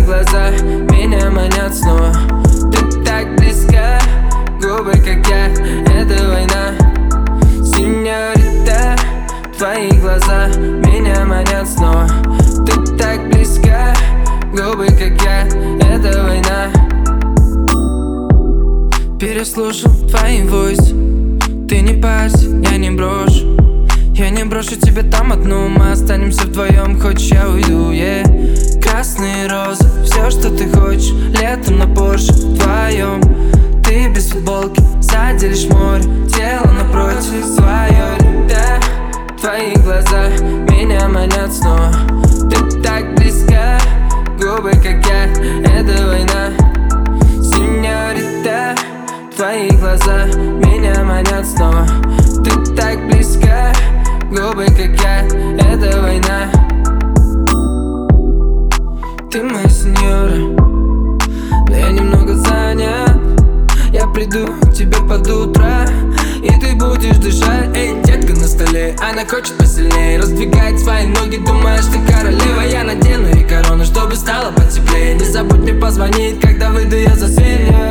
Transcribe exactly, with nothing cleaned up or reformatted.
глаза меня манят снова. Ты так близко, губы как я, это война. Сеньорита, твои глаза меня манят снова. Ты так близко, губы как я, это война. Переслушал твои войс, ты не парься, я не брошу. Я не брошу тебя там одну, мы останемся вдвоем, хочешь я уйду, yeah. Красные розы, все что ты хочешь, летом на Порше вдвоем. Ты без футболки, сзади лишь море, тело напротив свое. Да, твои глаза меня манят снова. Ты так близко, губы как я, это война. Сеньорита, твои глаза меня манят снова. Ты так близко, губы как я, это война. Ты моя сеньора, но я немного занят. Я приду к тебе под утро, и ты будешь дышать. Эй, детка на столе, она хочет посильнее. Раздвигает свои ноги, думаешь ты королева. Я надену ей корону, чтобы стало потеплее. Не забудь мне позвонить, когда выйду я за сенью.